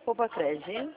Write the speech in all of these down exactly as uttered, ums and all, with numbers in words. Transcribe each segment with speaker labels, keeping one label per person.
Speaker 1: Poupa Cred.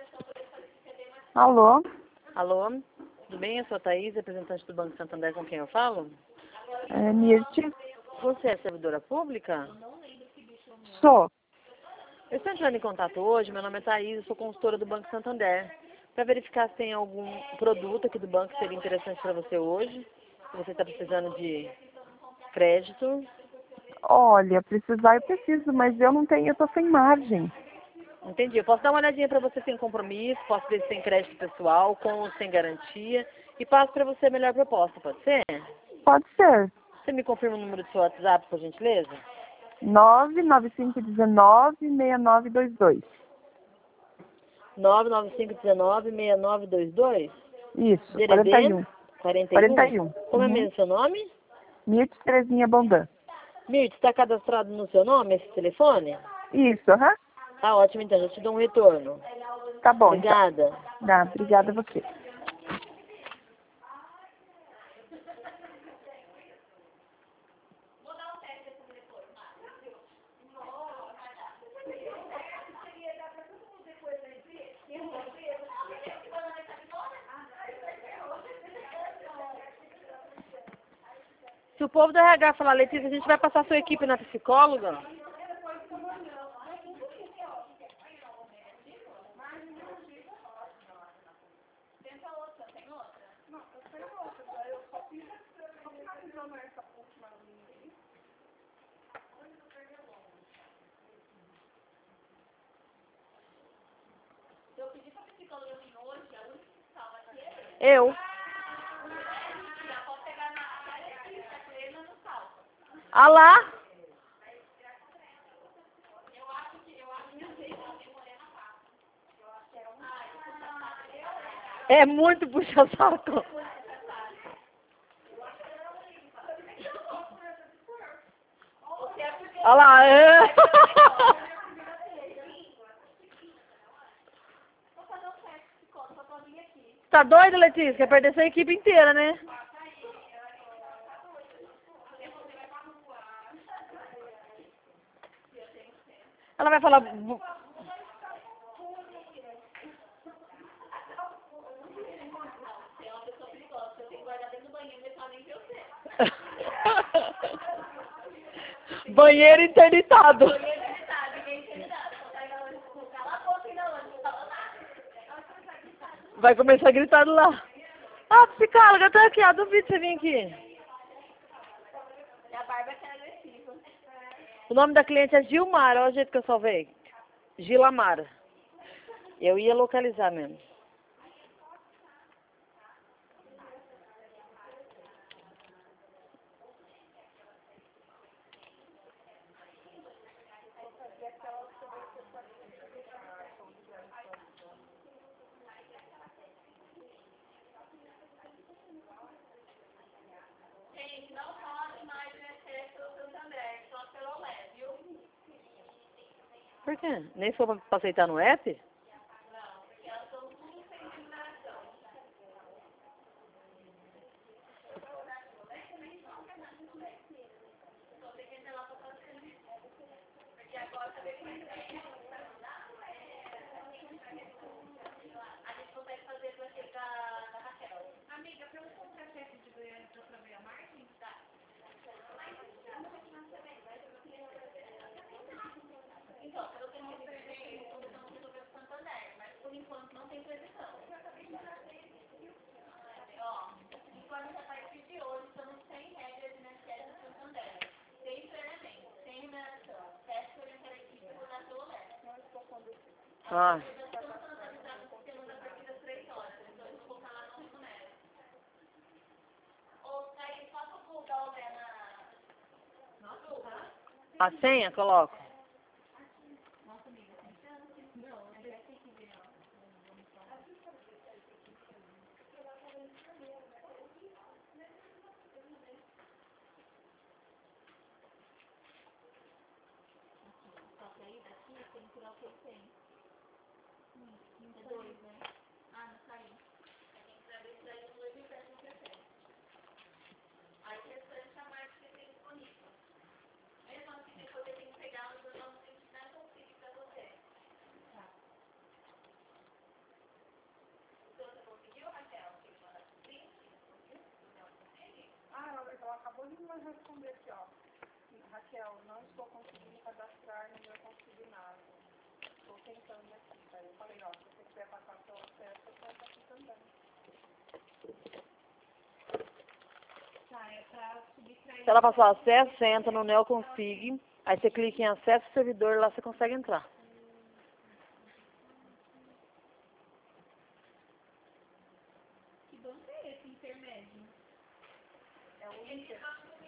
Speaker 2: Alô?
Speaker 1: Alô? Tudo bem? Eu sou a Thaís, representante do Banco Santander, com quem eu falo?
Speaker 2: É, Mirte?
Speaker 1: Você é servidora pública?
Speaker 2: Sou.
Speaker 1: Eu estou entrando em contato hoje, meu nome é Thaís, eu sou consultora do Banco Santander, para verificar se tem algum produto aqui do banco que seria interessante para você hoje, se você está precisando de crédito.
Speaker 2: Olha, precisar eu preciso, mas eu não tenho, eu tô sem margem.
Speaker 1: Entendi. Eu posso dar uma olhadinha para você sem compromisso, posso ver se tem crédito pessoal, com ou sem garantia, e passo para você a melhor proposta, pode ser?
Speaker 2: Pode ser.
Speaker 1: Você me confirma o número do seu WhatsApp, por gentileza?
Speaker 2: nove nove cinco um nove, seis nove dois dois.
Speaker 1: nove nove cinco um nove, seis nove dois dois?
Speaker 2: Isso,
Speaker 1: D D
Speaker 2: quarenta e
Speaker 1: D?
Speaker 2: um.
Speaker 1: quarenta e um?
Speaker 2: quarenta e um.
Speaker 1: Como é
Speaker 2: Uhum.
Speaker 1: mesmo seu nome?
Speaker 2: Mirte Terezinha Bondan.
Speaker 1: Mirth, está cadastrado no seu nome esse telefone?
Speaker 2: Isso, aham.
Speaker 1: Tá ótimo, então. Já te dou um retorno.
Speaker 2: Tá bom, então.
Speaker 1: Obrigada.
Speaker 2: Tá, obrigada a você.
Speaker 1: Se o povo do R H falar, Letícia, a gente vai passar a sua equipe na psicóloga? Eu. Ah lá? É muito puxa-saco. Olha lá. É. Tá doida, Letícia? Quer perder sua equipe inteira, né? Ela vai falar... Banheiro interditado. Vai começar a gritar lá. Ah, psicóloga, eu tô aqui, ó. Duvido você vir aqui. O nome da cliente é Gilmar, olha o jeito que eu salvei. Gilamara. Eu ia localizar mesmo. Por quê? Nem foi pra aceitar no app? Ah. A senha, coloco.
Speaker 2: vai responder aqui, ó. Raquel, não estou conseguindo cadastrar no meu consignado. Estou tentando aqui, tá? Eu falei, ó, se você quiser passar seu acesso, eu posso aqui também.
Speaker 3: Tá, é pra subtrair.
Speaker 1: Se ela passar o acesso, você entra no NeoConfig, aí você clica em acesso ao servidor e lá você consegue entrar.
Speaker 3: Que banco é esse intermédio?
Speaker 2: É o Inter.